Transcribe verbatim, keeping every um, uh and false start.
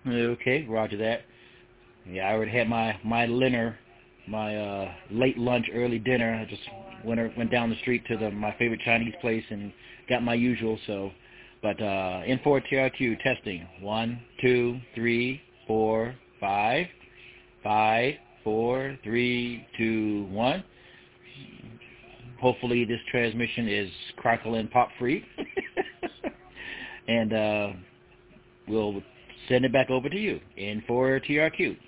Okay, roger that. Yeah, I already had my my dinner, my uh, late lunch, early dinner. I just went went down the street to the my favorite Chinese place and got my usual. So, but uh, N four T R Q testing. One, two, three, four, five, five, four, three, two, one. Hopefully this transmission is crackle and pop free, and uh, we'll send it back over to you. N four T R Q.